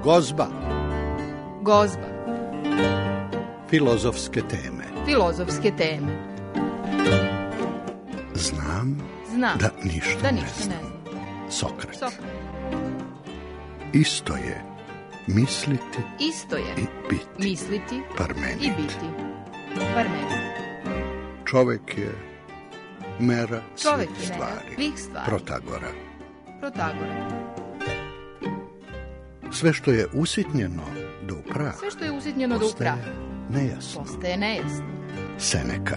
Gozba. Gozba. Filozofske teme. Filozofske teme. Znam da ništa ne znam. Sokrat. Isto je misliti i biti. Misliti Parmenid. i biti. Parmenid. Čovek je mera Čovek svih je mera stvari. svih stvari. Protagora. Sve što je usitnjeno do prah. Sve što je usitnjeno do prah. Nejasno. Postaje nejasno. Seneka.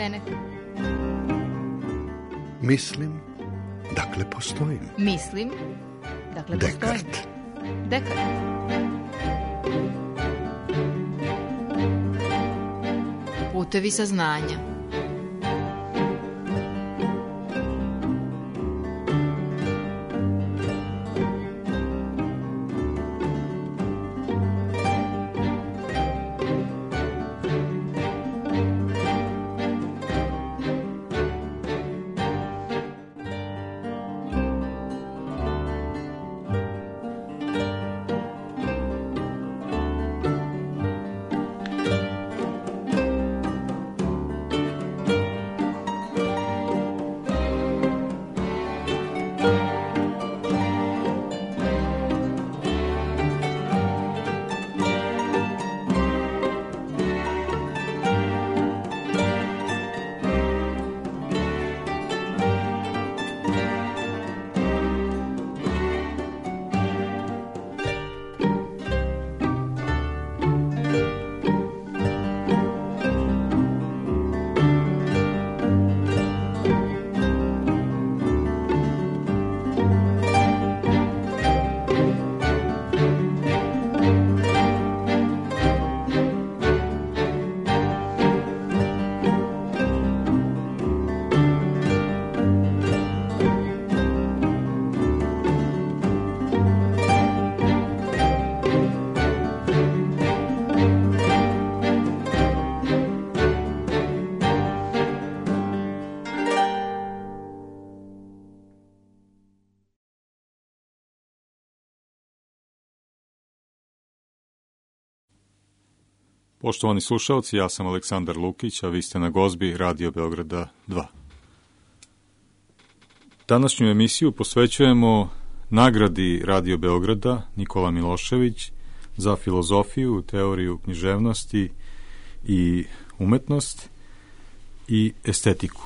Mislim, dakle postojim. Mislim, dakle postojim. Dekart. Putevi saznanja. Poštovani slušalci, ja sam Aleksandar Lukić, a vi ste na Gozbi Radio Beograda 2. Današnju emisiju posvećujemo nagradi Radio Beograda Nikola Milošević za filozofiju, teoriju književnosti i umetnost i estetiku.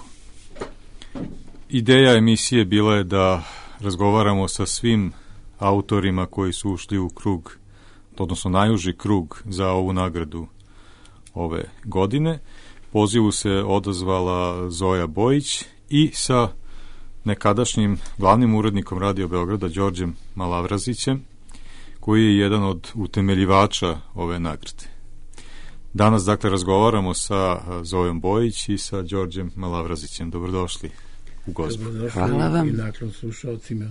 Ideja emisije bila je da razgovaramo sa svim autorima koji su ušli u krug, odnosno najuži krug za ovu nagradu ove godine. Pozivu se odazvala Zoja Bojić i sa nekadašnjim glavnim urednikom Radio Beograda Đorđem Malavrazićem, koji je jedan od utemeljivača ove nagrade. Danas, dakle, razgovaramo sa Zojom Bojić i sa Đorđem Malavrazićem. Dobrodošli u Gozbu. Hvala vam. I naklon slušalcima.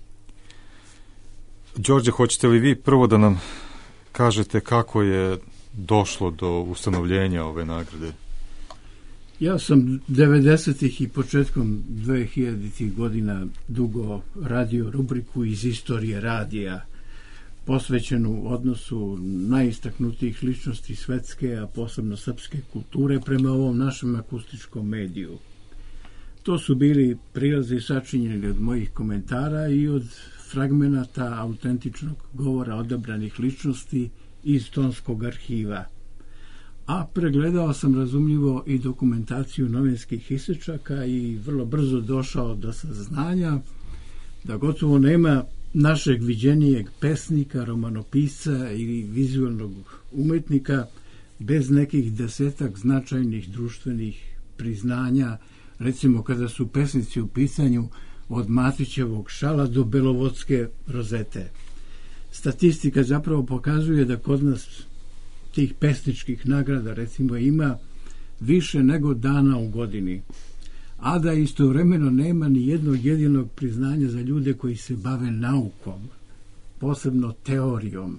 Đorđe, hoćete li vi prvo da nam kažete kako je došlo do ustanovljenja ove nagrade? Ja sam 90-ih i početkom 2000-ih godina dugo radio rubriku iz istorije radija, posvećenu odnosu najistaknutijih ličnosti svetske, a posebno srpske kulture prema ovom našem akustičkom mediju. To su bili prilazi sačinjeni od mojih komentara i od fragmenata autentičnog govora odabranih ličnosti iz tonskog arhiva. A pregledao sam razumljivo i dokumentaciju novinskih isečaka i vrlo brzo došao do saznanja da gotovo nema našeg viđenijeg pesnika, romanopisca ili vizualnog umetnika bez nekih 10 značajnih društvenih priznanja, recimo kada su pesnici u pitanju od Matićevog šala do Belovodske rozete. Statistika zapravo pokazuje da kod nas tih pesničkih nagrada recimo ima više nego dana u godini, a da istovremeno nema ni jednog jedinog priznanja za ljude koji se bave naukom, posebno teorijom.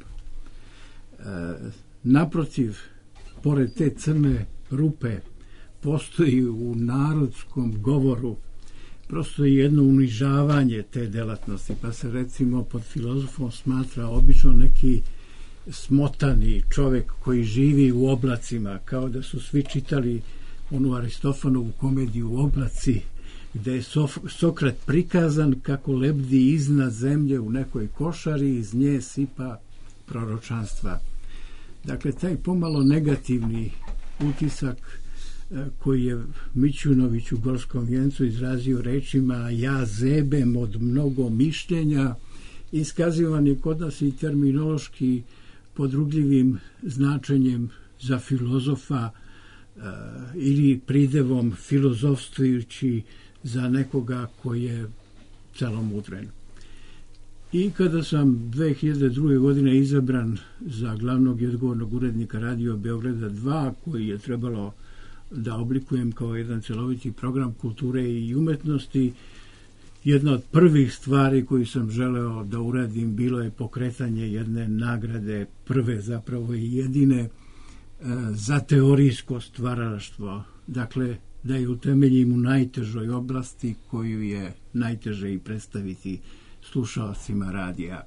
Naprotiv, pored te crne rupe postoji u narodskom govoru prosto jedno unižavanje te delatnosti, pa se recimo pod filozofom smatra obično neki smotani čovjek koji živi u oblacima, kao da su svi čitali onu Aristofanovu komediju Oblaci, gdje je Sokrat prikazan kako lebdi iznad zemlje u nekoj košari i iz nje sipa proročanstva. Dakle, taj pomalo negativni utisak koji je Mićunović u Gorskom vijencu izrazio rečima ja zebem od mnogo mišljenja, iskazivan je kod nas i terminološki podrugljivim značenjem za filozofa ili pridevom filozofstvujući za nekoga koji je celomudren. I kada sam 2002. godine izabran za glavnog i odgovornog urednika Radio Beograda 2, koji je trebalo da oblikujem kao jedan celoviti program kulture i umetnosti, jedna od prvih stvari koju sam želeo da uradim bilo je pokretanje jedne nagrade, prve zapravo i jedine, za teorijsko stvaralaštvo. Dakle, da je utemeljim u najtežoj oblasti koju je najteže i predstaviti slušalcima radija.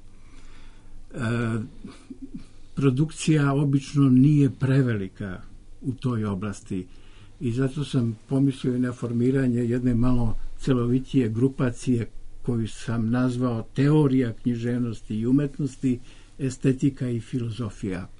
Produkcija obično nije prevelika u toj oblasti i zato sam pomislio na formiranje jedne malo celovitije grupacije koju sam nazvao teorija književnosti i umetnosti, estetika i filozofija.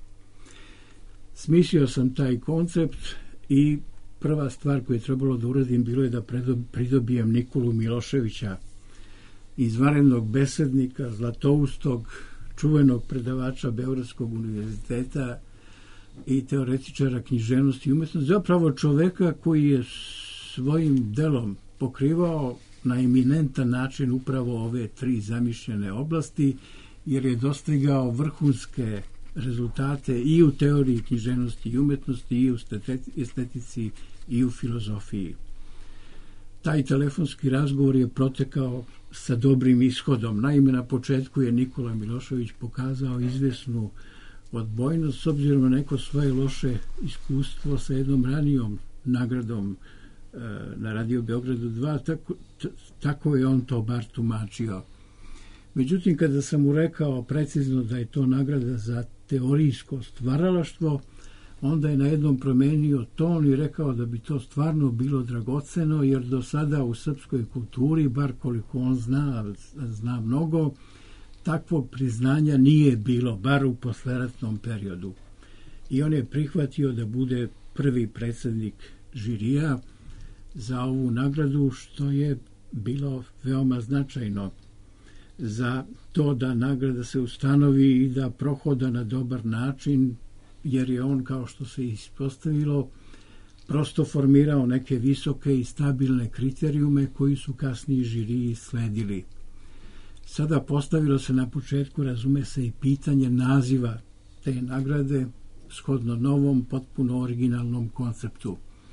Smislio sam taj koncept i prva stvar koju je trebalo da uradim bilo je da pridobijem Nikolu Miloševića, izvanrednog besednika, zlatoustog, čuvenog predavača Beogradskog univerziteta i teoretičara književnosti i umetnosti, zapravo čoveka koji je svojim delom pokrivao na eminentan način upravo ove tri zamišljene oblasti, jer je dostigao vrhunske rezultate i u teoriji književnosti i umetnosti, i u estetici, i u filozofiji. Taj telefonski razgovor je protekao sa dobrim ishodom. Naime, na početku je Nikola Milošević pokazao izvesnu odbojnost s obzirom na neko svoje loše iskustvo sa jednom ranijom nagradom na Radio Beogradu 2, tako je on to bar tumačio. Međutim, kada sam mu rekao precizno da je to nagrada za teorijsko stvaralaštvo, onda je na jednom promenio ton i rekao da bi to stvarno bilo dragoceno, jer do sada u srpskoj kulturi, bar koliko on zna mnogo, takvog priznanja nije bilo, bar u posleratnom periodu. I on je prihvatio da bude prvi predsjednik žirija za ovu nagradu, što je bilo veoma značajno za to da nagrada se ustanovi i da prohoda na dobar način, jer je on, kao što se ispostavilo, prosto formirao neke visoke i stabilne kriterijume koji su kasnije žiriji sledili. Sada postavilo se na početku, razume se, i pitanje naziva te nagrade shodno novom, potpuno originalnom konceptu.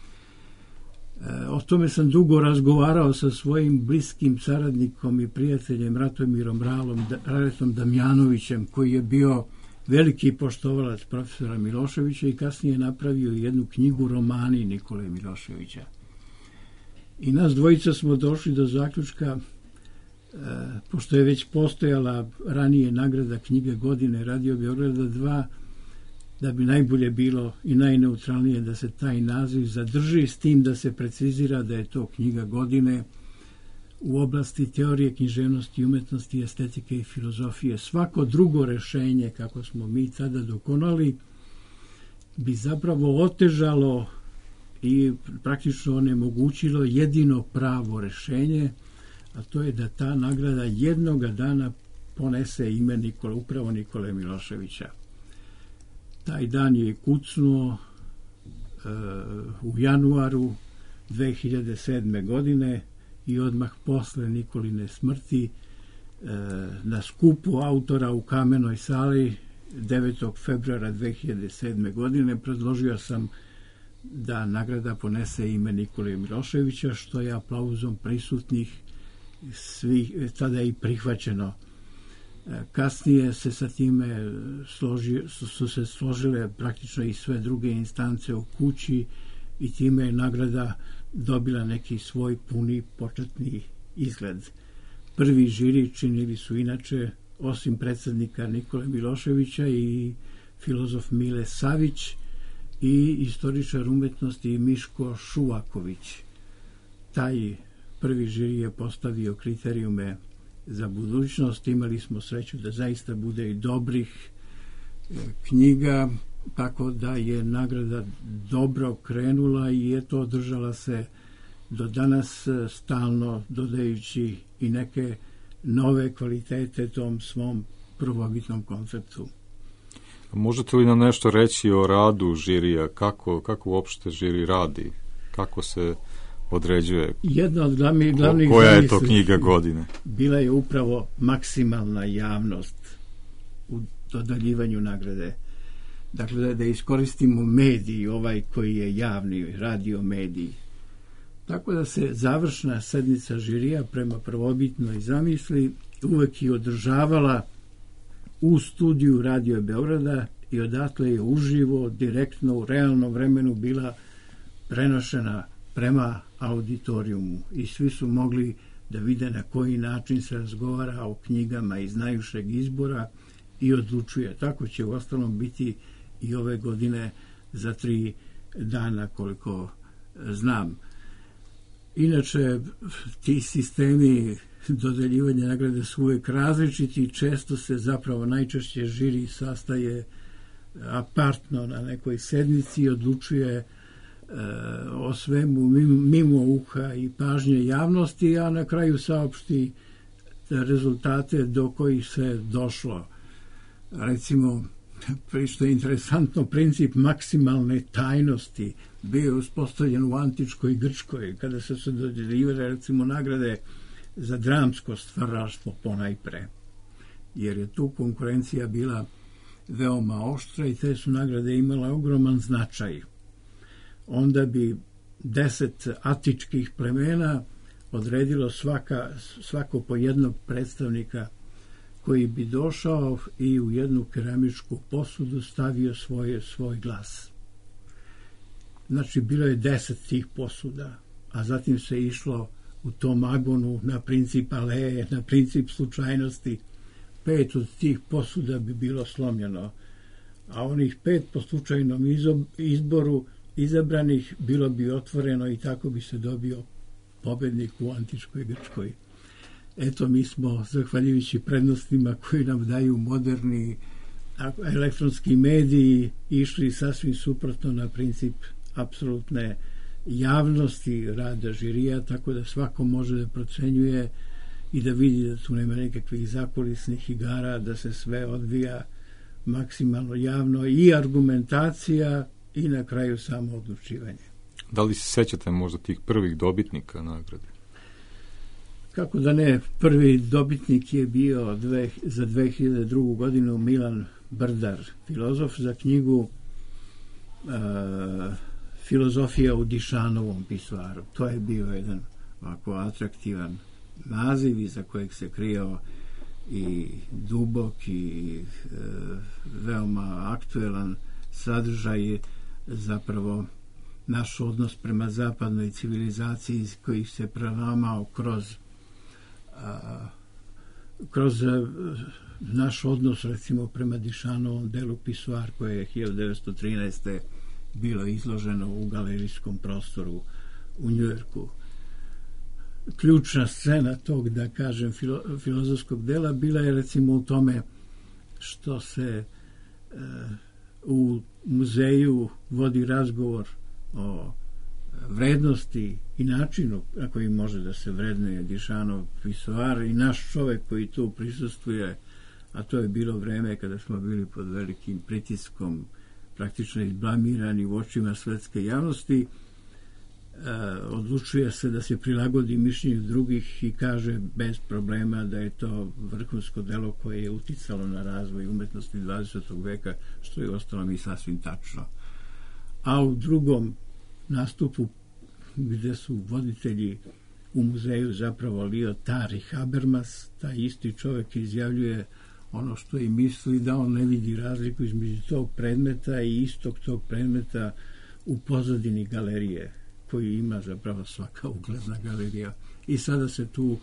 O tome sam dugo razgovarao sa svojim bliskim saradnikom i prijateljem Ratomirom Raletom Damjanovićem, koji je bio veliki poštovalac profesora Miloševića i kasnije napravio jednu knjigu romani Nikole Miloševića. I nas dvojica smo došli do zaključka, pošto je već postojala ranije nagrada knjige godine Radio Beograda 2, da bi najbolje bilo i najneutralnije da se taj naziv zadrži, s tim da se precizira da je to knjiga godine u oblasti teorije književnosti, umetnosti, estetike i filozofije. Svako drugo rešenje, kako smo mi tada dokonali, bi zapravo otežalo i praktično onemogućilo jedino pravo rešenje, a to je da ta nagrada jednoga dana ponese ime upravo Nikole Miloševića. Taj dan je kucnuo u januaru 2007. godine i odmah posle Nikoline smrti na skupu autora u Kamenoj sali 9. februara 2007. godine predložio sam da nagrada ponese ime Nikole Miloševića, što je aplauzom prisutnih svih tada i prihvaćeno. Kasnije se sa time su se složile praktično i sve druge instance u kući i time je nagrada dobila neki svoj puni početni izgled. Prvi žiri činili su inače, osim predsjednika Nikole Miloševića, i filozof Mile Savić i istoričar umetnosti Miško Šuvaković. Taj prvi žiri je postavio kriterijume za budućnost. Imali smo sreću da zaista bude i dobrih knjiga, tako da je nagrada dobro krenula i eto održala se do danas, stalno dodajući i neke nove kvalitete tom svom prvobitnom konceptu. Možete li nam nešto reći o radu žirija? Kako uopšte žiri radi? Kako se određuje? Jedna od glavnih koja je to knjiga godine? Bila je upravo maksimalna javnost u dodaljivanju nagrade. Dakle, da iskoristimo medij, ovaj koji je javni, radio medij. Tako da se završna sednica žirija prema prvobitnoj zamisli uvek i održavala u studiju Radio Beograda i odatle je uživo, direktno, u realnom vremenu bila prenošena prema auditorijumu i svi su mogli da vide na koji način se razgovara o knjigama iz najvišeg izbora i odlučuje. Tako će uostalom biti i ove godine za 3 dana, koliko znam. Inače, ti sistemi dodeljivanja nagrade su uvek različiti i često se zapravo najčešće žiri sastaje apartno na nekoj sednici i odlučuje o svemu mimo uha i pažnje javnosti, a na kraju saopšti rezultate do kojih se došlo. Recimo, što je interesantno, princip maksimalne tajnosti bio je uspostavljen u antičkoj Grčkoj, kada se dodeljivale recimo nagrade za dramsko stvaralaštvo ponajpre, jer je tu konkurencija bila veoma oštra i te su nagrade imala ogroman značaj. Onda bi 10 atičkih plemena odredilo svako po jednog predstavnika koji bi došao i u jednu keramičku posudu stavio svoj glas. Znači, bilo je 10 tih posuda, a zatim se išlo u tom agonu na princip aleje, na princip slučajnosti. 5 od tih posuda bi bilo slomljeno, a onih 5 po slučajnom izboru izabranih bilo bi otvoreno i tako bi se dobio pobednik u antičkoj Grčkoj. Eto, mi smo, zahvaljujući prednostima koji nam daju moderni elektronski mediji, išli sasvim suprotno na princip apsolutne javnosti rada žirija, tako da svako može da procenjuje i da vidi da tu nema nekakvih zakulisnih igara, da se sve odvija maksimalno javno i argumentacija i na kraju samo odlučivanje. Da li se sećate možda tih prvih dobitnika nagrade? Kako da ne, prvi dobitnik je bio za 2002. godinu Milan Brdar, filozof, za knjigu Filozofija u Dišanovom pisoaru. To je bio jedan ovako atraktivan naziv iza kojeg se krijao i dubok i veoma aktuelan sadržaj, zapravo naš odnos prema zapadnoj civilizaciji koji se prelamao kroz naš odnos recimo prema Dišanovom delu Pisoar koje je 1913. bilo izloženo u galerijskom prostoru u Njujorku. Ključna scena tog, da kažem, filozofskog dela bila je recimo u tome što se u muzeju vodi razgovor o vrednosti i načinu na koji može da se vrednuje Dišanov pisoar i naš čovek koji tu prisustvuje, a to je bilo vreme kada smo bili pod velikim pritiskom, praktično izblamirani u očima svetske javnosti, odlučuje se da se prilagodi mišljenju drugih i kaže bez problema da je to vrhunsko delo koje je uticalo na razvoj umetnosti 20. veka, što je ostalo i sasvim tačno. A u drugom nastupu, gde su voditelji u muzeju zapravo Lyotard i Habermas, taj isti čovjek izjavljuje ono što i misli, da on ne vidi razliku između tog predmeta i istog tog predmeta u pozadini galerije, koju ima zapravo svaka ugledna galerija. I sada se tu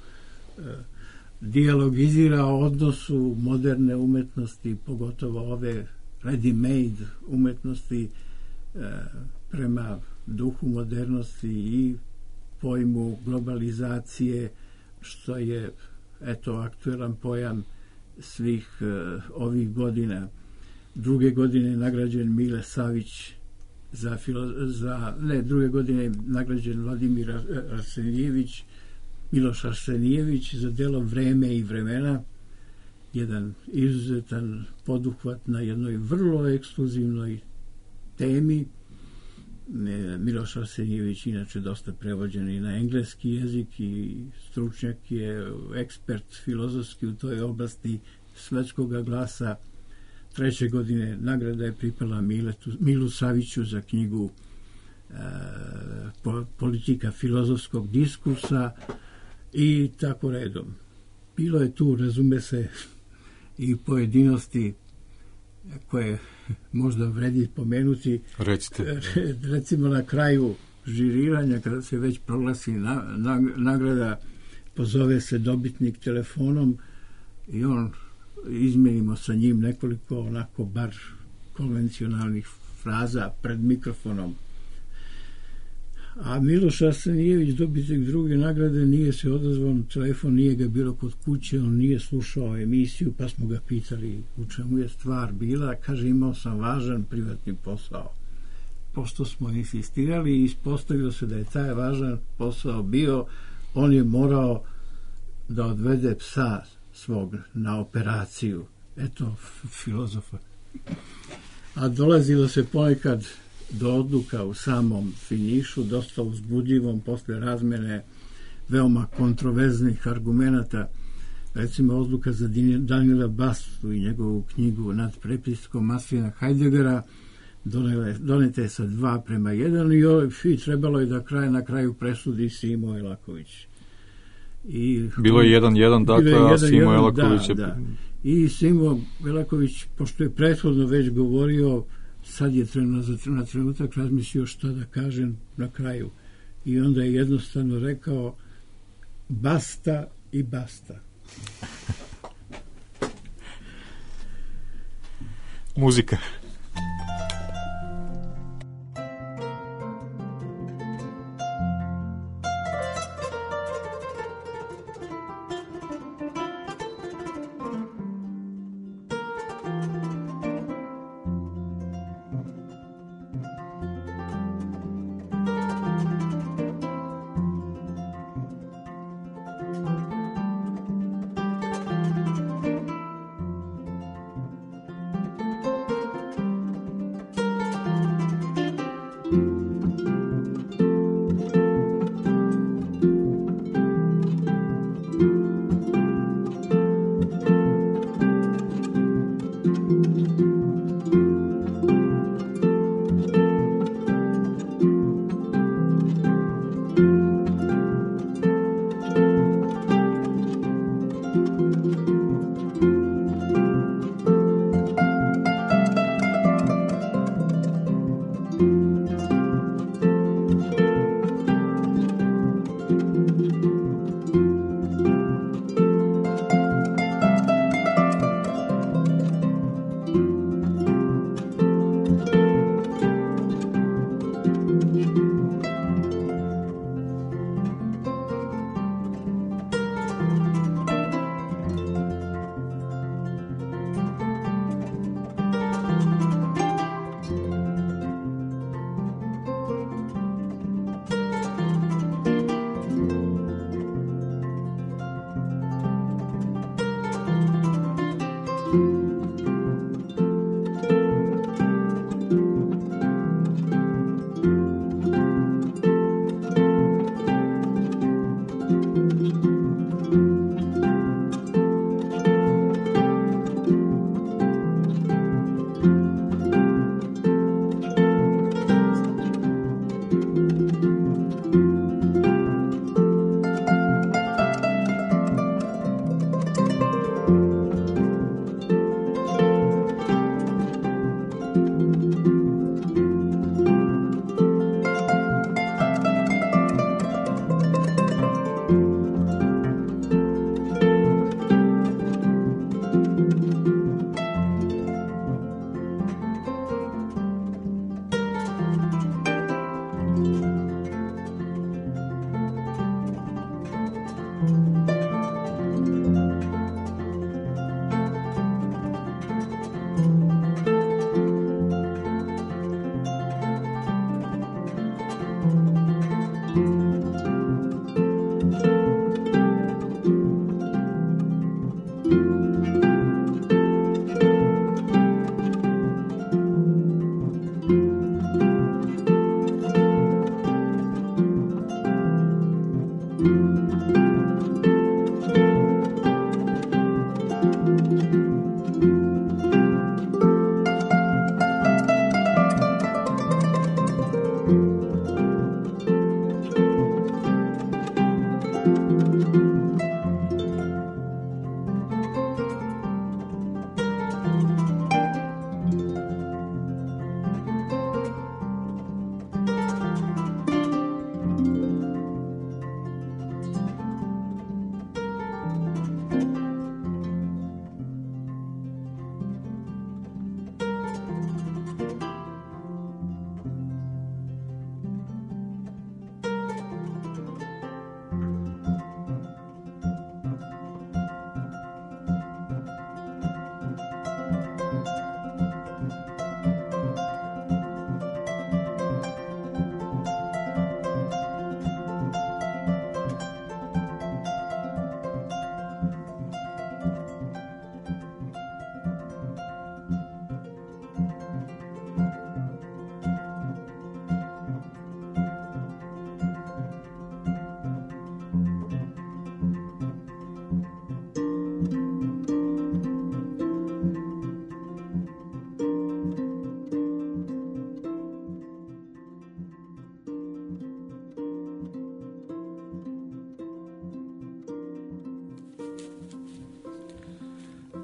dijalogizira o odnosu moderne umetnosti, pogotovo ove ready-made umetnosti prema duhu modernosti i pojmu globalizacije, što je aktuelan pojam svih ovih godina. Druge godine je nagrađen Mile Savić druge godine je nagrađen Vladimir Miloš Arsenijević za delo Vreme i vremena, jedan izuzetan poduhvat na jednoj vrlo ekskluzivnoj temi. Miloš Arsenijević inače dosta prevođen i na engleski jezik i stručnjak je, ekspert filozofski u toj oblasti svetskog glasa. Treće godine nagrada je pripala Milu Saviću za knjigu Politika filozofskog diskursa i tako redom. Bilo je tu, razume se, i pojedinosti koje možda vredi pomenuti. Recite. Recimo na kraju žiriranja, kada se već proglasi nagrada, pozove se dobitnik telefonom i on izmenimo sa njim nekoliko onako bar konvencionalnih fraza pred mikrofonom. A Miloš Arsenijević, dobitnik druge nagrade, nije se odazvao na telefon, nije ga bilo kod kuće, on nije slušao emisiju, pa smo ga pitali u čemu je stvar bila. Kaže, imao sam važan privatni posao. Pošto smo insistirali i ispostavilo se da je taj važan posao bio, on je morao da odvede psa svog na operaciju. Eto, filozofa. A dolazilo se ponekad do odluka u samom finišu, dosta uzbudljivom, posle razmene veoma kontroverznih argumenata. Recimo, odluka za Daniela Bastu i njegovu knjigu Nad prepiskom Maslina Heideggera donete je sa 2:1 i trebalo je da na kraju presudi Simo Elaković. Bilo je 1:1, dakle, a Simo Elaković je... Da. I Simo Elaković, pošto je prethodno već govorio, sad je na trenutak razmislio šta da kažem na kraju. I onda je jednostavno rekao basta i basta. Muzika.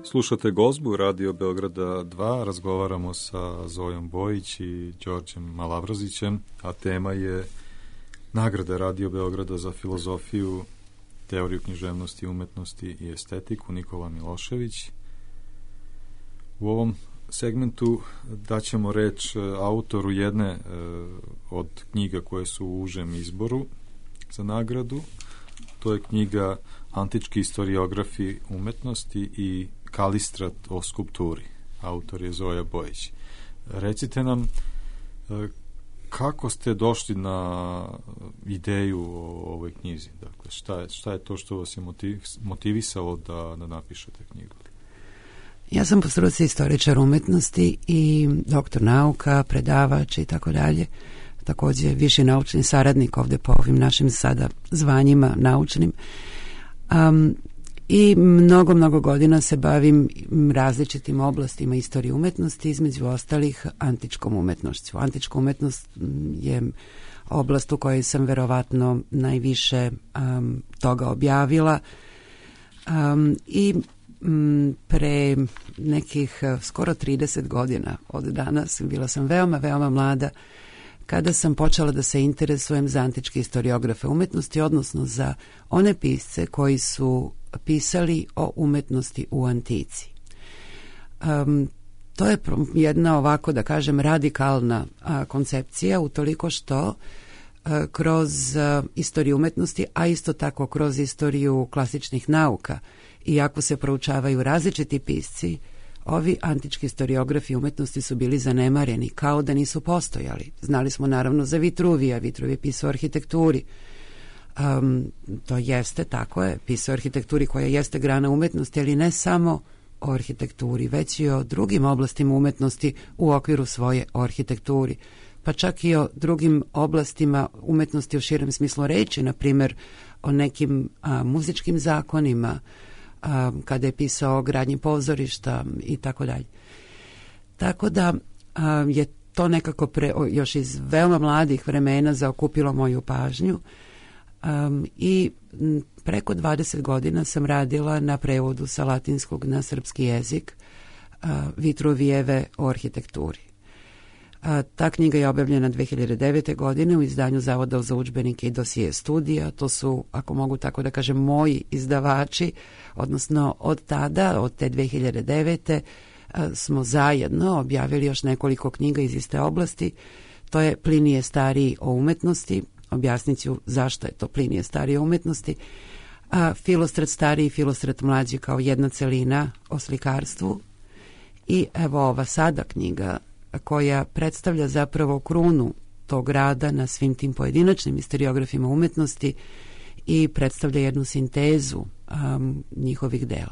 Slušate Gozbu Radio Beograda 2, razgovaramo sa Zojom Bojić i Đorđem Malavrazićem, a tema je nagrada Radio Beograda za filozofiju, teoriju književnosti, umetnosti i estetiku Nikola Milošević. U ovom segmentu daćemo reč autoru jedne od knjiga koje su u užem izboru za nagradu. To je knjiga Antički historiografi umetnosti i Kalistrat o skulpturi. Autor je Zoja Bojić. Recite nam kako ste došli na ideju o ovoj knjizi? Dakle, šta je to što vas je motivisalo da napišete knjigu? Ja sam po struci istoričar umetnosti i doktor nauka, predavač i tako dalje. Također viši naučni saradnik ovdje po ovim našim sada zvanjima naučnim. I mnogo godina se bavim različitim oblastima istorije umetnosti, između ostalih antičkom umetnošću. Antička umetnost je oblast u kojoj sam verovatno najviše toga objavila i pre nekih skoro 30 godina od danas, bila sam veoma mlada, kada sam počela da se interesujem za antičke historiografe umetnosti, odnosno za one pisce koji su pisali o umetnosti u antici. To je jedna ovako, da kažem, radikalna koncepcija, utoliko što kroz istoriju umetnosti, a isto tako kroz istoriju klasičnih nauka, iako se proučavaju različiti pisci, ovi antički historiografi umetnosti su bili zanemareni, kao da nisu postojali. Znali smo naravno za Vitruvija. Vitruv je pisao o arhitekturi. To jeste, tako je, pisao o arhitekturi koja jeste grana umetnosti, ali ne samo o arhitekturi, već i o drugim oblastima umetnosti u okviru svoje o arhitekturi. Pa čak i o drugim oblastima umetnosti u širem smislu reči, na primjer o nekim muzičkim zakonima, kada je pisao o gradnji pozorišta i tako dalje. Tako da je to nekako još iz veoma mladih vremena zaokupilo moju pažnju i preko 20 godina sam radila na prevodu sa latinskog na srpski jezik Vitruvijeve o arhitekturi. Ta knjiga je objavljena 2009. godine u izdanju Zavoda za udžbenike i dosije studija. To su, ako mogu tako da kažem, moji izdavači, odnosno od tada, od te 2009. smo zajedno objavili još nekoliko knjiga iz iste oblasti. To je Plinije stariji o umetnosti, objasnit ću zašto je to Plinije stariji o umetnosti, Filostrat stariji i Filostrat mlađi kao jedna celina o slikarstvu i evo ova sada knjiga koja predstavlja zapravo krunu tog rada na svim tim pojedinačnim historiografima umetnosti i predstavlja jednu sintezu njihovih dela.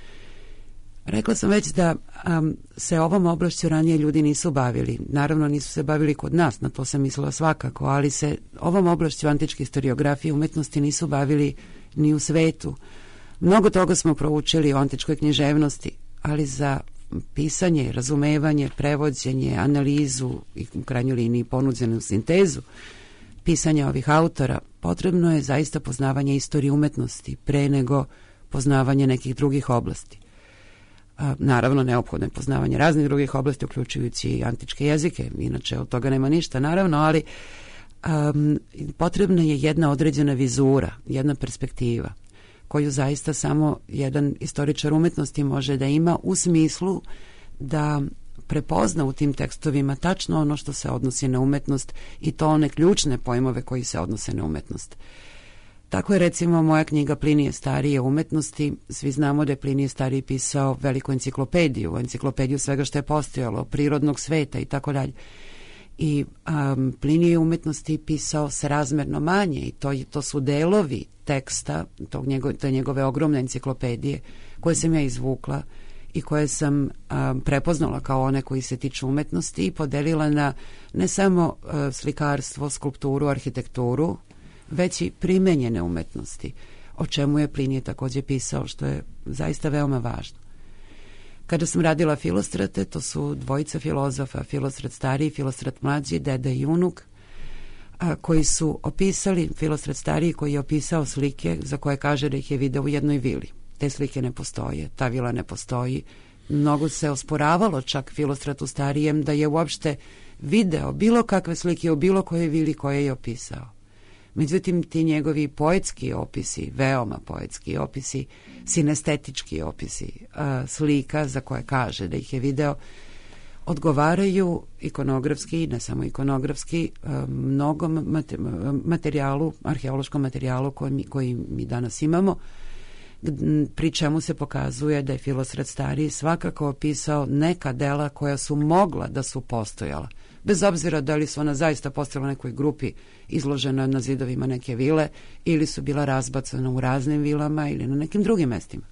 Rekla sam već da se ovom oblašću ranije ljudi nisu bavili. Naravno nisu se bavili kod nas, na to sam mislila svakako, ali se ovom oblašću antičke historiografije umetnosti nisu bavili ni u svetu. Mnogo toga smo proučili o antičkoj književnosti, ali za pisanje, razumevanje, prevođenje, analizu i u krajnjoj liniji ponuđenu sintezu pisanja ovih autora, potrebno je zaista poznavanje istorije umetnosti pre nego poznavanje nekih drugih oblasti. Naravno, neophodno je poznavanje raznih drugih oblasti, uključujući i antičke jezike, inače od toga nema ništa, naravno, ali potrebna je jedna određena vizura, jedna perspektiva, koju zaista samo jedan istoričar umetnosti može da ima u smislu da prepozna u tim tekstovima tačno ono što se odnosi na umetnost i to one ključne pojmove koji se odnose na umetnost. Tako je recimo moja knjiga Plinije starije umetnosti. Svi znamo da je Plinije stariji pisao veliku enciklopediju svega što je postojalo, prirodnog sveta i tako dalje. I Plinije umetnosti pisao srazmerno manje i to su delovi teksta, te njegove ogromne enciklopedije koje sam ja izvukla i koje sam prepoznala kao one koji se tiču umetnosti i podelila na ne samo slikarstvo, skulpturu, arhitekturu, već i primenjene umetnosti, o čemu je Plinije također pisao, što je zaista veoma važno. Kada sam radila Filostrate, to su dvojica filozofa, Filostrat stariji i Filostrat mlađi, deda i unuk, koji su opisali, Filostrat stariji koji je opisao slike za koje kaže da ih je video u jednoj vili. te slike ne postoje, ta vila ne postoji. Mnogo se osporavalo čak Filostratu starijem da je uopšte video bilo kakve slike u bilo kojoj vili koje je opisao. Međutim, ti njegovi poetski opisi, veoma poetski opisi, sinestetički opisi slika za koje kaže da ih je video, odgovaraju ikonografski, ne samo ikonografski, mnogom materijalu, arheološkom materijalu koji mi danas imamo, pri čemu se pokazuje da je Filostrat stariji svakako opisao neka dela koja su mogla da su postojala. Bez obzira da li su ona zaista postojala u nekoj grupi izložena na zidovima neke vile ili su bila razbacana u raznim vilama ili na nekim drugim mestima.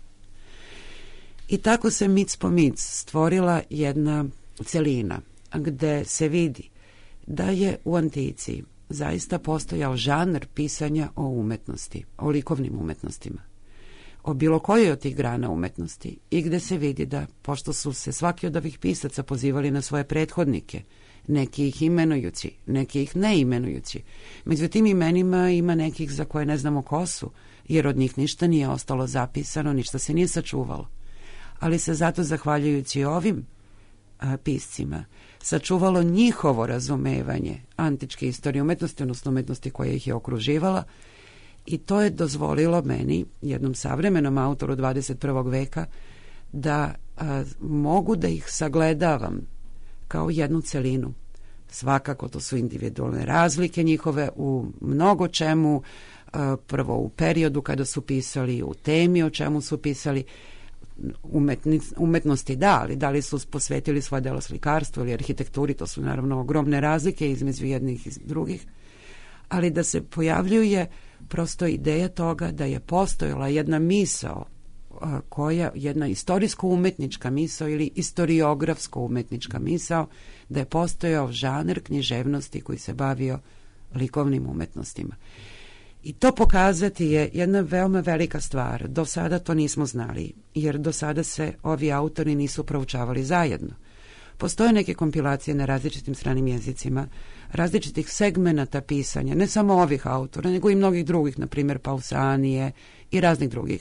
I tako se mic po mic stvorila jedna celina gde se vidi da je u antici zaista postojao žanr pisanja o umetnosti, o likovnim umetnostima, o bilo kojoj od tih grana umetnosti i gde se vidi da, pošto su se svaki od ovih pisaca pozivali na svoje prethodnike, neki ih imenujući, neki ih ne imenujući, među tim imenima ima nekih za koje ne znamo ko su, jer od njih ništa nije ostalo zapisano, ništa se nije sačuvalo. Ali se zato, zahvaljujući ovim piscima, sačuvalo njihovo razumevanje antičke istorije umetnosti, odnosno umetnosti koja ih je okruživala, i to je dozvolilo meni, jednom savremenom autoru 21. veka, da mogu da ih sagledavam kao jednu celinu. Svakako to su individualne razlike njihove u mnogo čemu, prvo u periodu kada su pisali, u temi o čemu su pisali, umetnosti da, ali da li su posvetili svoje delo slikarstvu ili arhitekturi, to su naravno ogromne razlike između jednih i drugih, ali da se pojavljuje prosto ideja toga da je postojala jedna misao, jedna istorijsko-umetnička misao ili istoriografsko-umetnička misao, da je postojao žanr književnosti koji se bavio likovnim umetnostima. I to pokazati je jedna veoma velika stvar. Do sada to nismo znali, jer do sada se ovi autori nisu proučavali zajedno. Postoje neke kompilacije na različitim stranim jezicima, različitih segmenata pisanja, ne samo ovih autora, nego i mnogih drugih, na primjer Pausanije i raznih drugih,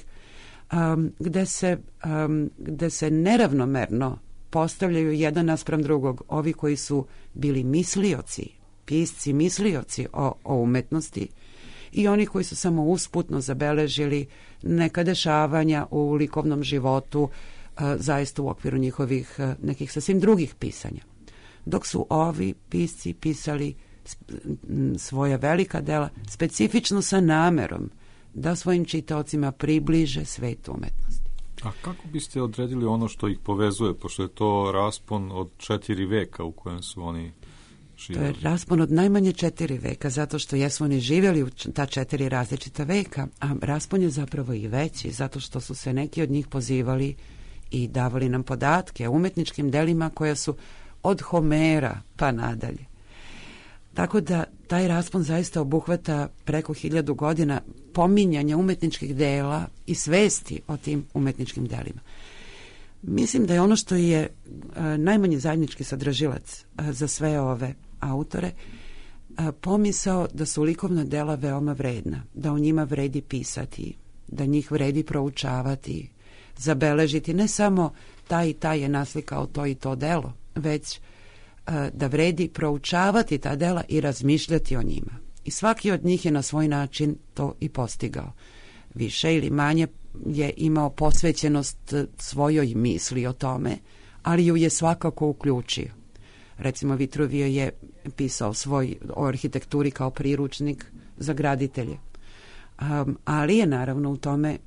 gde se neravnomerno postavljaju jedan naspram drugog ovi koji su bili mislioci, pisci mislioci o umetnosti i oni koji su samo usputno zabeležili neka dešavanja u likovnom životu, zaista u okviru njihovih nekih sasvim drugih pisanja. Dok su ovi pisci pisali svoja velika dela specifično sa namerom da svojim čitaocima približe svet umetnosti. A kako biste odredili ono što ih povezuje, pošto je to raspon od 4 veka u kojem su oni živjeli? To je raspon od najmanje 4 veka, zato što jesu oni živjeli u ta 4 različita veka, a raspon je zapravo i veći, zato što su se neki od njih pozivali i davali nam podatke o umetničkim delima koja su od Homera pa nadalje. Tako da taj raspon zaista obuhvata preko 1000 godina pominjanja umetničkih dela i svesti o tim umetničkim delima. Mislim da je ono što je najmanje zajednički sadržilac za sve ove autore pomisao da su likovna dela veoma vredna, da o njima vredi pisati, da njih vredi proučavati, zabeležiti ne samo taj i taj je naslikao to i to delo, već da vredi proučavati ta dela i razmišljati o njima. I svaki od njih je na svoj način to i postigao. Više ili manje je imao posvećenost svojoj misli o tome, ali ju je svakako uključio. Recimo, Vitruvio je pisao o arhitekturi kao priručnik za graditelje. Ali je naravno u tome,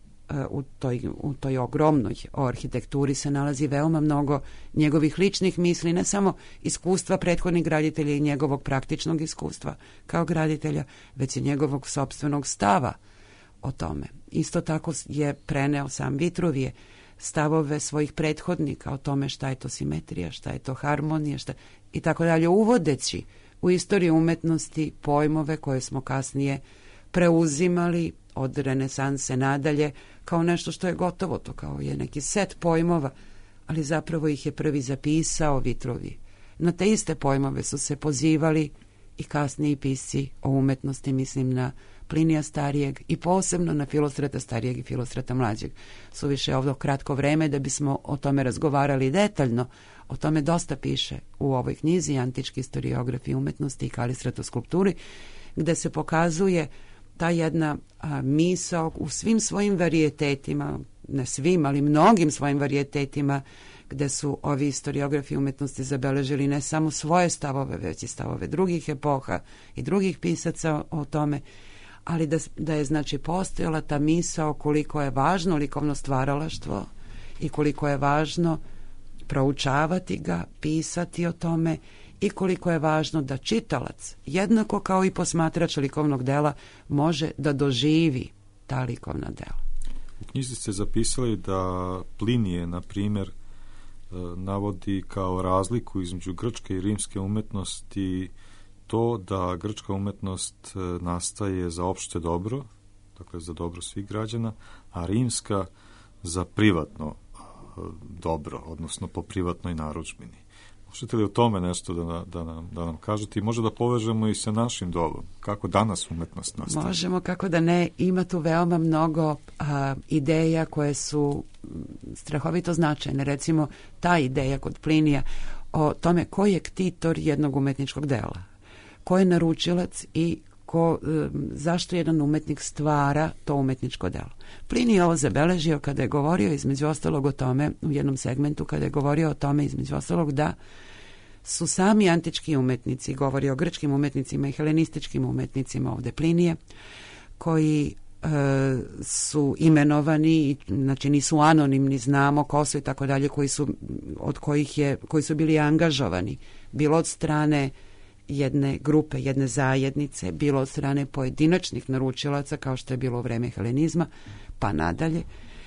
u toj ogromnoj o arhitekturi se nalazi veoma mnogo njegovih ličnih misli, ne samo iskustva prethodnih graditelja i njegovog praktičnog iskustva kao graditelja, već i njegovog sopstvenog stava o tome. Isto tako je preneo sam Vitruvije stavove svojih prethodnika o tome šta je to simetrija, šta je to harmonija, i tako dalje, uvodeći u istoriju umetnosti pojmove koje smo kasnije preuzimali od renesanse nadalje kao nešto što je gotovo, to kao je neki set pojmova, ali zapravo ih je prvi zapisao Vitruvije. Na te iste pojmove su se pozivali i kasniji pisci o umetnosti, mislim na Plinija starijeg i posebno na Filostrata starijeg i Filostrata mlađeg. Suviše ovdje kratko vreme da bismo o tome razgovarali detaljno. O tome dosta piše u ovoj knjizi Antički historiografi umetnosti i Kalistrat o skulpturi, gde se pokazuje ta jedna misao u svim svojim varijetetima, ne svim, ali mnogim svojim varijetetima, gde su ovi historiografi umetnosti zabeležili ne samo svoje stavove, već i stavove drugih epoha i drugih pisaca o tome, ali da je znači postojala ta misao koliko je važno likovno stvaralaštvo i koliko je važno proučavati ga, pisati o tome i koliko je važno da čitalac, jednako kao i posmatrač likovnog dela, može da doživi ta likovna dela. U knjizi ste zapisali da Plinije, na primjer, navodi kao razliku između grčke i rimske umetnosti to da grčka umetnost nastaje za opšte dobro, dakle za dobro svih građana, a rimska za privatno dobro, odnosno po privatnoj narudžbini. Možete li o tome nešto da nam kažete i možda da povežemo i sa našim dobom? Kako danas umetnost nastaje? Možemo, kako da ne. Ima tu veoma mnogo ideja koje su strahovito značajne. Recimo, ta ideja kod Plinija o tome ko je ktitor jednog umetničkog dela, ko je naručilac i zašto jedan umetnik stvara to umetničko delo. Plinij je ovo zabeležio kada je govorio između ostalog o tome, u jednom segmentu kada je govorio o tome između ostalog da su sami antički umetnici, govori o grčkim umetnicima i helenističkim umetnicima ovde Plinije, koji su imenovani, znači nisu anonimni, znamo ko su i tako dalje, koji su bili angažovani, bilo od strane jedne grupe, jedne zajednice, bilo od strane pojedinačnih naručilaca, kao što je bilo u vreme helenizma, pa nadalje,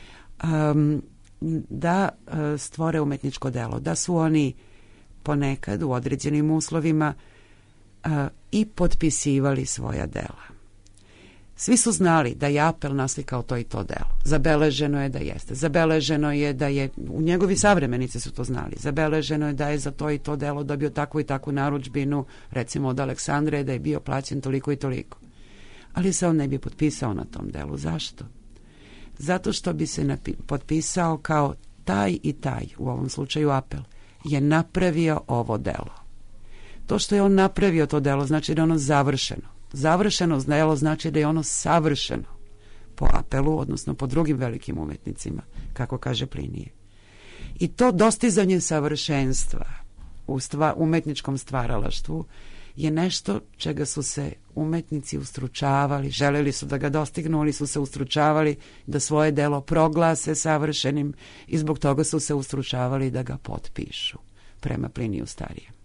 da stvore umetničko delo. Da su oni ponekad u određenim uslovima i potpisivali svoja dela. Svi su znali da je Apel naslikao to i to delo. Zabeleženo je da jeste. Zabeleženo je da je, u njegovi savremenici su to znali, zabeleženo je da je za to i to delo dobio takvu i takvu narudžbinu, recimo od Aleksandre, da je bio plaćen toliko i toliko. Ali se on ne bi potpisao na tom delu. Zašto? Zato što bi se potpisao kao taj i taj, u ovom slučaju Apel, je napravio ovo delo. To što je on napravio to delo znači da je ono završeno. Završeno delo znači da je ono savršeno po Apelu, odnosno po drugim velikim umetnicima, kako kaže Plinije. I to dostizanje savršenstva u umetničkom stvaralaštvu je nešto čega su se umetnici ustručavali, želeli su da ga dostignu, ali su se ustručavali da svoje delo proglase savršenim i zbog toga su se ustručavali da ga potpišu prema Pliniju starijem.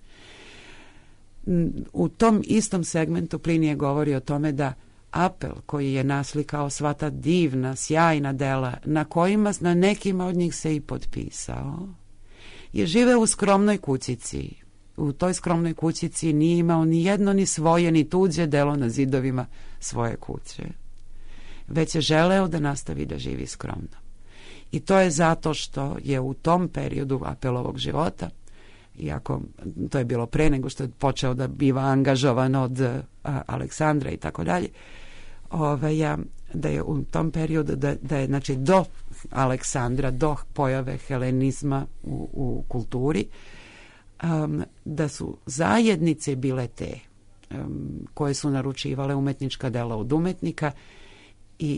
U tom istom segmentu Plinije govori o tome da Apel, koji je naslikao sva ta divna, sjajna dela, na nekima od njih se i potpisao, je živeo u skromnoj kućici. U toj skromnoj kućici nije imao ni jedno, ni svoje, ni tuđe delo na zidovima svoje kuće. Već je želeo da nastavi da živi skromno. I to je zato što je u tom periodu Apelovog života, iako to je bilo pre nego što je počeo da biva angažovan od Aleksandra i tako dalje, da je u tom periodu, da je znači do Aleksandra, do pojave helenizma u kulturi, da su zajednice bile te koje su naručivale umetnička dela od umetnika i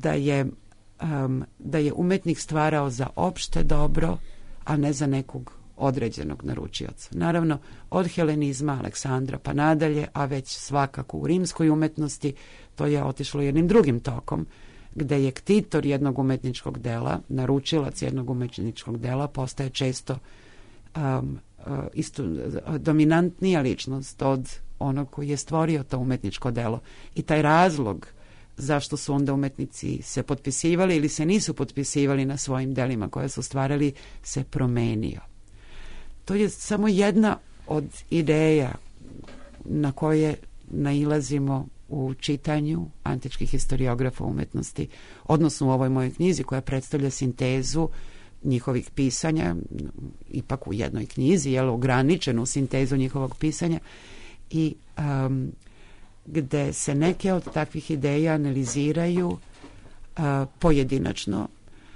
da je umetnik stvarao za opšte dobro, a ne za nekog određenog naručioca. Naravno, od helenizma, Aleksandra pa nadalje, a već svakako u rimskoj umetnosti, to je otišlo jednim drugim tokom, gde je ktitor jednog umetničkog dela, naručilac jednog umetničkog dela, postaje često dominantnija ličnost od onog koji je stvorio to umetničko delo. I taj razlog zašto su onda umetnici se potpisivali ili se nisu potpisivali na svojim delima koje su stvarali se promenio. To je samo jedna od ideja na koje nailazimo u čitanju antičkih historiografa umetnosti, odnosno u ovoj mojoj knjizi koja predstavlja sintezu njihovih pisanja, ipak u jednoj knjizi, ograničenu sintezu njihovog pisanja, i gde se neke od takvih ideja analiziraju pojedinačno,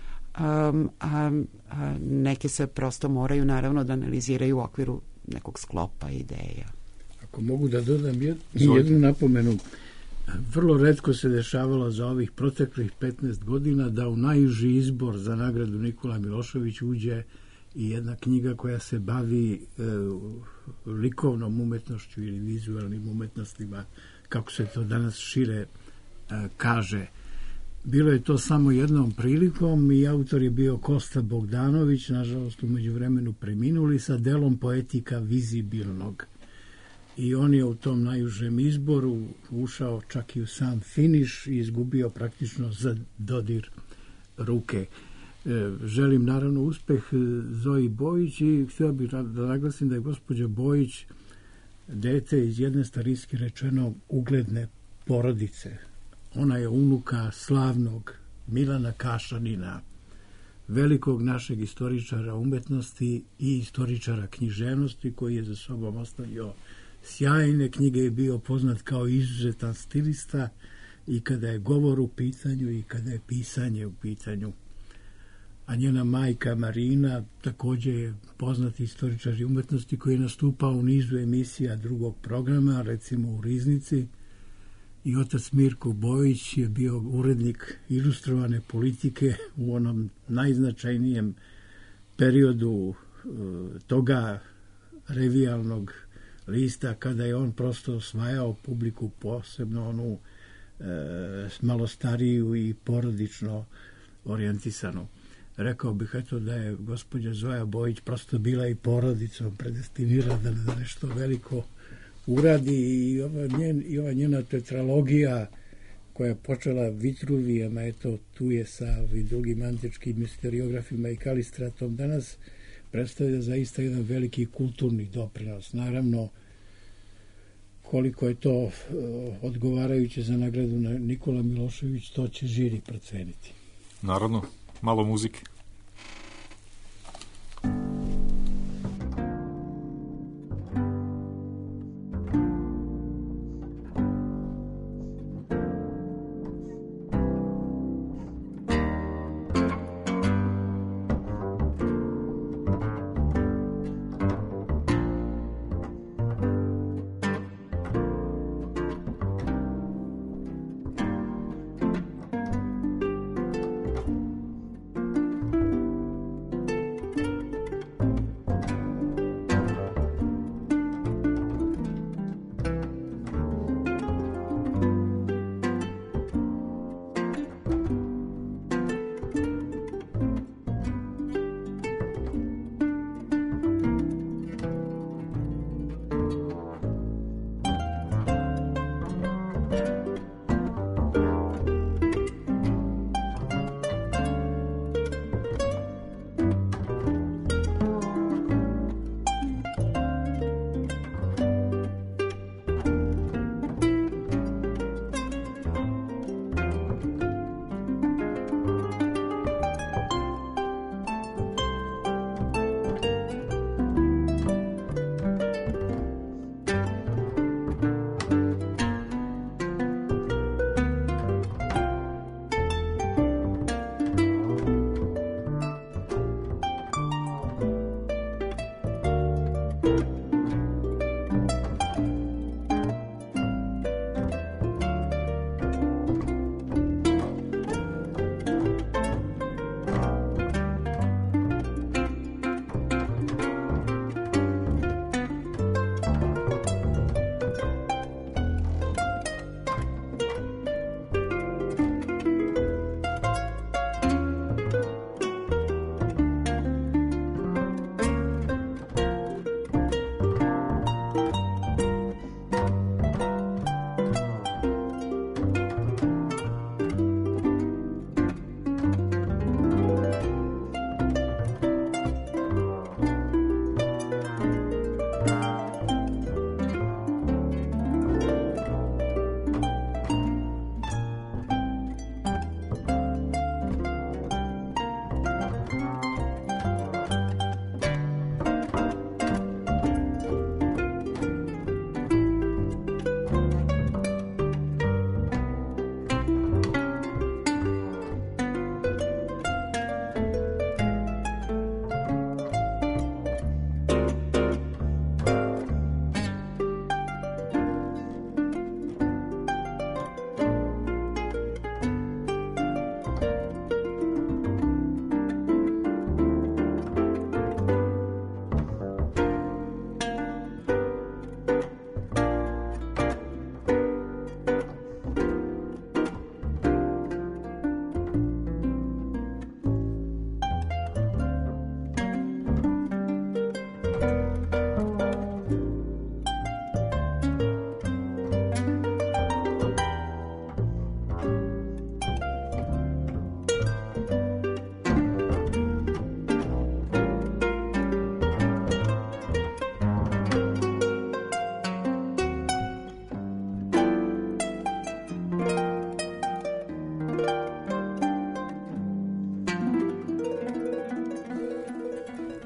a neke se prosto moraju naravno da analiziraju u okviru nekog sklopa ideja. Ako mogu da dodam jednu napomenu, vrlo retko se dešavalo za ovih proteklih 15 godina da u najuži izbor za nagradu Nikola Milošević uđe i jedna knjiga koja se bavi likovnom umetnošću ili vizualnim umetnostima, kako se to danas šire kaže. Bilo je to samo jednom prilikom i autor je bio Kosta Bogdanović, nažalost u međuvremenu preminuli, sa delom Poetika vizibilnog. I on je u tom najužem izboru ušao čak i u sam finiš i izgubio praktično za dodir ruke. Želim naravno uspeh Zoji Bojić i htio bih da naglasim da je gospođa Bojić dete iz jedne starinski rečeno ugledne porodice. Ona je unuka slavnog Milana Kašanina, velikog našeg istoričara umetnosti i istoričara književnosti, koji je za sobom ostavio sjajne knjige i bio poznat kao izuzetan stilista i kada je govor u pitanju i kada je pisanje u pitanju. A njena majka Marina također je poznati istoričar umetnosti koji je nastupao u nizu emisija drugog programa, recimo u Riznici, i otac Mirko Bojić je bio urednik ilustrovane politike u onom najznačajnijem periodu toga revijalnog lista, kada je on prosto osvajao publiku, posebno onu malo stariju i porodično orijentisanu. Rekao bih eto da je gospođa Zoja Bojić prosto bila i porodicom predestinirana da nešto veliko uradi i ova njena tetralogija koja je počela Vitruvijama, eto tu je sa ovim drugim antičkim misteriografima i Kalistratom, danas predstavlja zaista jedan veliki kulturni doprinos. Naravno, koliko je to odgovarajuće za nagradu na Nikola Milošević, to će žiri proceniti. Naravno, malo muzike.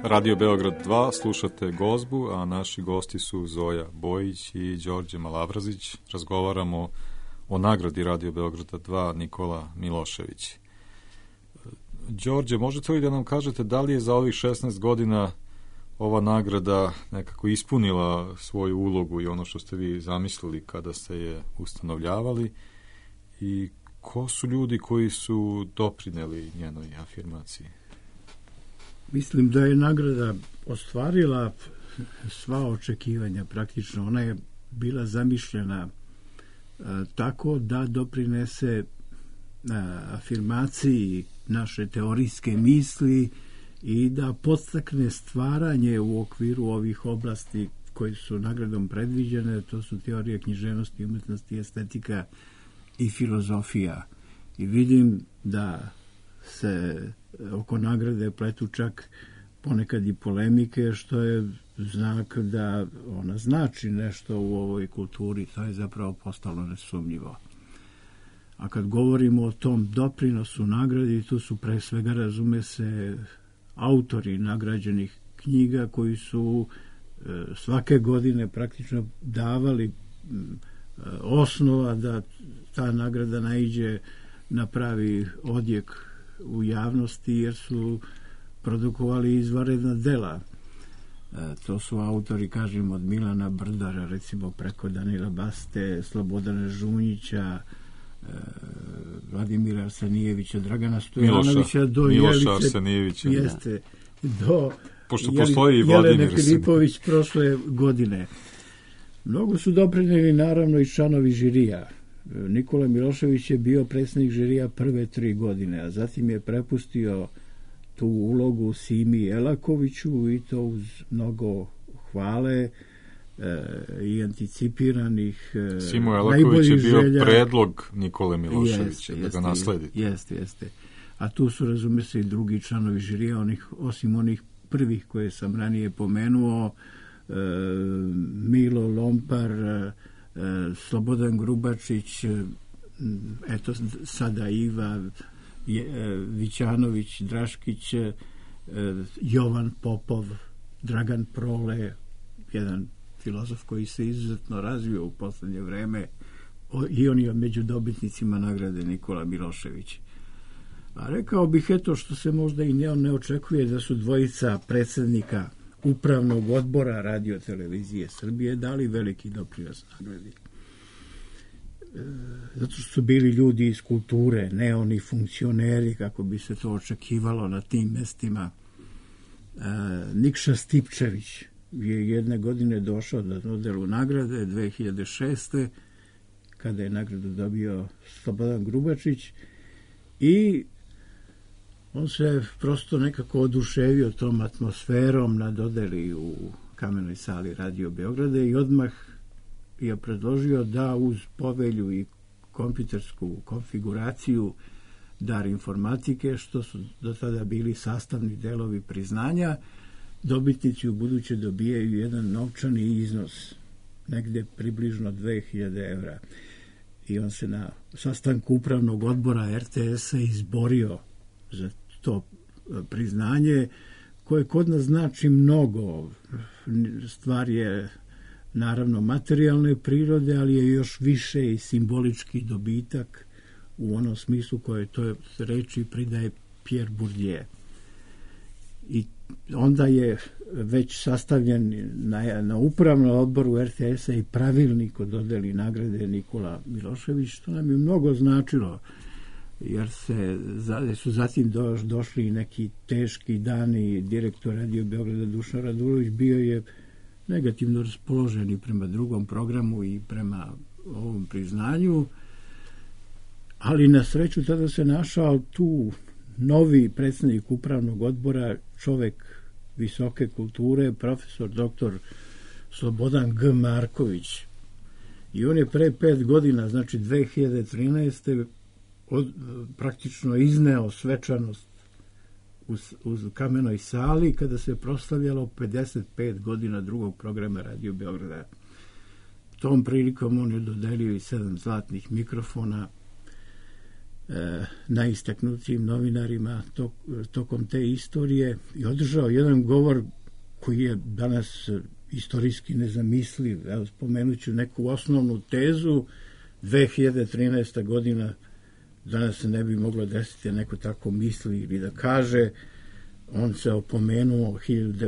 Radio Beograd 2, slušate Gozbu, a naši gosti su Zoja Bojić i Đorđe Malavrazić. Razgovaramo o nagradi Radio Beograda 2 Nikola Milošević. Đorđe, možete li da nam kažete da li je za ovih 16 godina ova nagrada nekako ispunila svoju ulogu i ono što ste vi zamislili kada ste je ustanovljavali, i ko su ljudi koji su doprineli njenoj afirmaciji? Mislim da je nagrada ostvarila sva očekivanja praktično. Ona je bila zamišljena tako da doprinese afirmaciji naše teorijske misli i da podstakne stvaranje u okviru ovih oblasti koje su nagradom predviđene. To su teorija književnosti, umetnosti, estetika i filozofija. I vidim da se oko nagrade pletu čak ponekad i polemike, što je znak da ona znači nešto u ovoj kulturi. To je zapravo postalo nesumnjivo. A kad govorimo o tom doprinosu nagradi, tu su pre svega, razume se, autori nagrađenih knjiga koji su svake godine praktično davali osnova da ta nagrada naiđe na pravi odjek u javnosti, jer su produkovali izvanredna dela. To su autori, kažem, od Milana Brdara, recimo, preko Danila Baste, Slobodana Žunjića, Vladimira Arsenijevića, Dragana Stojanovića, do Miloša Arsenijevića. Jeste, do pošto postoji i Vladimir Jelene Filipović prošle godine. Mnogo su doprineli naravno i članovi žirija. Nikola Milošević je bio predsjednik žirija prve 3 godine, a zatim je prepustio tu ulogu Simi Elakoviću, i to uz mnogo hvale i anticipiranih Simo Elaković je bio predlog Nikole Miloševića da ga nasledi. Jeste. A tu su, razume se, i drugi članovi žirija, osim onih prvih koje sam ranije pomenuo, Milo Lompar, Slobodan Grubačić, eto sada Iva Vićanović, Draškić, Jovan Popov, Dragan Prole, jedan filozof koji se izuzetno razvio u poslednje vreme, i on je među dobitnicima nagrade Nikola Milošević. A rekao bih, eto, što se možda i ne očekuje, da su dvojica predsjednika Upravnog odbora Radio Televizije Srbije dali veliki doprinos nagradi. Zato što su bili ljudi iz kulture, ne oni funkcioneri, kako bi se to očekivalo na tim mestima. Nikša Stipčević je jedne godine došao da dodelu nagrade, 2006. kada je nagradu dobio Slobodan Grubačić, i on se prosto nekako oduševio tom atmosferom na dodeli u Kamenoj sali Radio Beograda i odmah je predložio da uz povelju i kompjutersku konfiguraciju Dar informatike, što su do tada bili sastavni delovi priznanja, dobitnici u buduće dobijaju jedan novčani iznos, negde približno 2000 evra. I on se na sastanku Upravnog odbora RTS-a izborio za to priznanje, koje kod nas znači mnogo. Stvar je naravno materijalne prirode, ali je još više i simbolički dobitak u onom smislu koje to reči pridaje Pierre Bourdieu. I onda je već sastavljen na Upravnom odboru RTS-a i pravilnik o dodeli nagrade Nikola Milošević, što nam je mnogo značilo, jer su zatim došli neki teški dani. Direktor Radio Beograda Dušan Radulović bio je negativno raspoložen i prema drugom programu i prema ovom priznanju, ali na sreću tada se našao tu novi predsjednik Upravnog odbora, čovek visoke kulture, profesor dr. Slobodan G. Marković. I on je pre 5 godina, znači 2013. praktično izneo svečanost uz Kamenoj sali kada se proslavljalo 55 godina drugog programa Radio Beograda. Tom prilikom on je dodelio i 7 zlatnih mikrofona najistaknutijim novinarima tokom te istorije i održao jedan govor koji je danas istorijski nezamisliv. Evo, spomenut ću neku osnovnu tezu. 2013. godina, danas se ne bi moglo desiti neko tako misli ili da kaže. On se opomenuo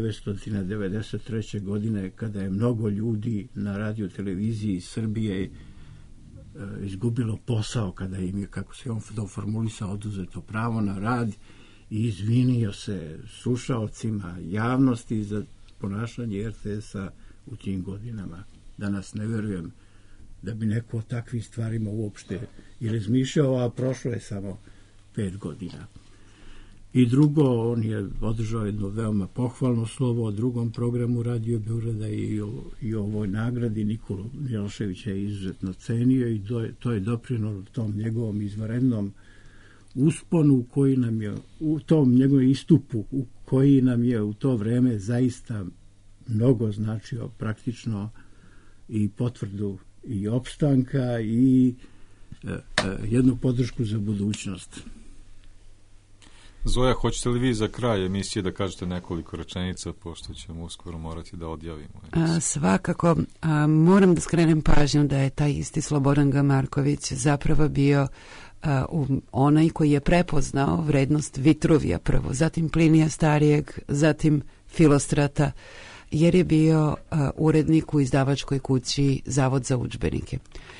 1993. godine kada je mnogo ljudi na radioteleviziji Srbije izgubilo posao, kada im je, kako se on to formulisao, oduzeto pravo na rad, i izvinio se slušaocima, javnosti za ponašanje RTS-a u tim godinama. Danas ne verujem da bi neko o takvim stvarima uopšte i razmišljao, a prošlo je samo 5 godina. I drugo, on je održao jedno veoma pohvalno slovo o drugom programu Radio Beograda i o ovoj nagradi. Nikolu Miloševića je izuzetno cenio i to je doprinelo tom njegovom izvanrednom usponu koji nam je, u tom njegovom istupu u koji nam je u to vreme zaista mnogo značio, praktično i potvrdu i opstanka i jednu podršku za budućnost. Zoja, hoćete li vi za kraj emisije da kažete nekoliko rečenica, pošto ćemo uskoro morati da odjavimo? Svakako, moram da skrenem pažnju da je taj isti Slobodan G. Marković zapravo bio onaj koji je prepoznao vrednost Vitruvija prvo, zatim Plinija Starijeg, zatim Filostrata, jer je bio urednik u izdavačkoj kući Zavod za udžbenike.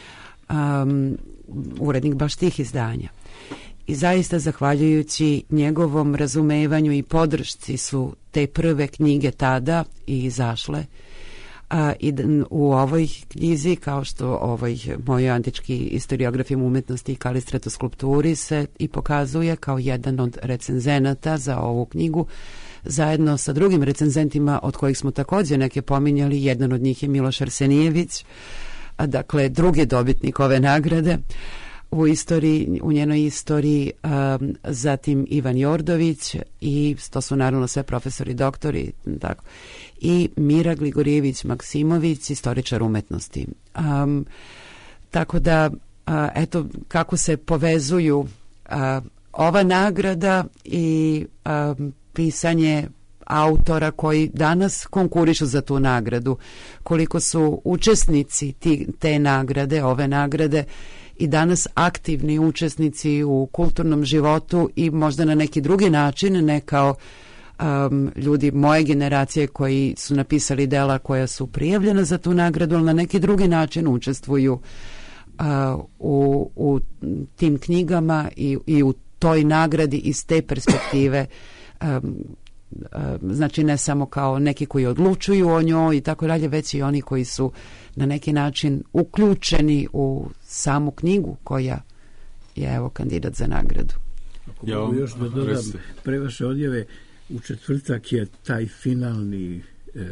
Urednik baš tih izdanja. I zaista zahvaljujući njegovom razumevanju i podršci su te prve knjige tada i izašle. I u ovoj knjizi, kao što moj antički historiografijom umetnosti i kalistratoskulpturi se i pokazuje kao jedan od recenzenata za ovu knjigu, zajedno sa drugim recenzentima od kojih smo također neke pominjali. Jedan od njih je Miloš Arsenijević, dakle drugi dobitnik ove nagrade u njenoj istoriji, zatim Ivan Jordović, i to su naravno sve profesori, doktori, tako, i Mira Gligorijević Maksimović, istoričar umetnosti. Tako da, eto kako se povezuju ova nagrada i pisanje autora koji danas konkurišu za tu nagradu, koliko su učesnici te nagrade, ove nagrade, i danas aktivni učesnici u kulturnom životu i možda na neki drugi način, ne kao ljudi moje generacije koji su napisali dela koja su prijavljena za tu nagradu, ali na neki drugi način učestvuju u tim knjigama i u toj nagradi iz te perspektive. Znači ne samo kao neki koji odlučuju o njoj i tako dalje, već i oni koji su na neki način uključeni u samu knjigu koja je evo kandidat za nagradu. Ako mogu još da dodam, pre vaše odjave, u četvrtak je taj finalni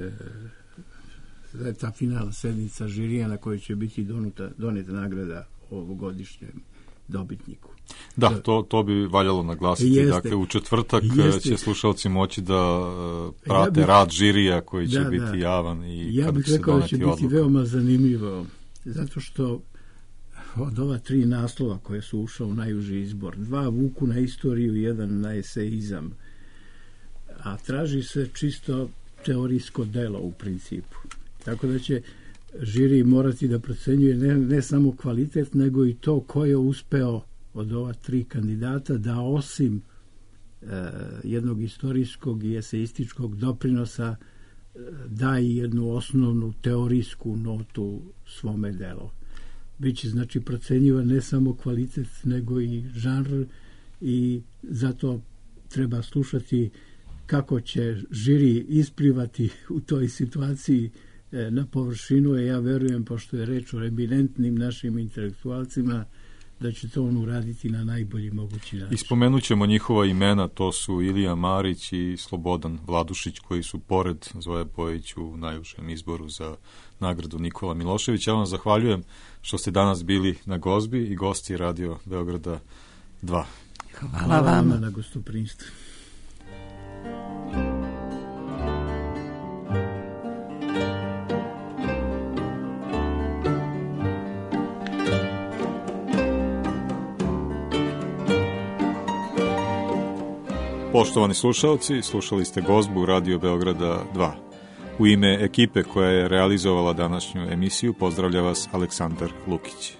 ta finalna sednica žirija na kojoj će biti doneta nagrada ovogodišnjem dobitniku. Da, to bi valjalo naglasiti. Jeste. Dakle, u četvrtak će slušalci moći da prate rad žirija koji će biti javan i ja kada bih rekao da će biti veoma zanimljivo, zato što od ova 3 naslova koje su ušla u najuži izbor, 2 vuku na istoriju, 1 na eseizam, a traži se čisto teorijsko delo u principu. Tako da će žiri morati da procenjuje ne samo kvalitet, nego i to ko je uspeo od ova 3 kandidata da osim jednog istorijskog i eseističkog doprinosa da i jednu osnovnu teorijsku notu svome delu. Biće znači procenjiva ne samo kvalitet, nego i žanr, i zato treba slušati kako će žiri isplivati u toj situaciji na površinu, a ja verujem, pošto je reč o eminentnim našim intelektualcima, da će to on uraditi na najbolji mogući način. I spomenut ćemo njihova imena, to su Ilija Marić i Slobodan Vladušić, koji su pored Zoje Bojić u najužem izboru za nagradu Nikola Milošević. Ja vam zahvaljujem što ste danas bili na gozbi i gosti Radio Beograda 2. Hvala vama na gostoprimstvu. Poštovani slušalci, slušali ste Gozbu Radio Beograda 2. U ime ekipe koja je realizovala današnju emisiju pozdravlja vas Aleksandar Lukić.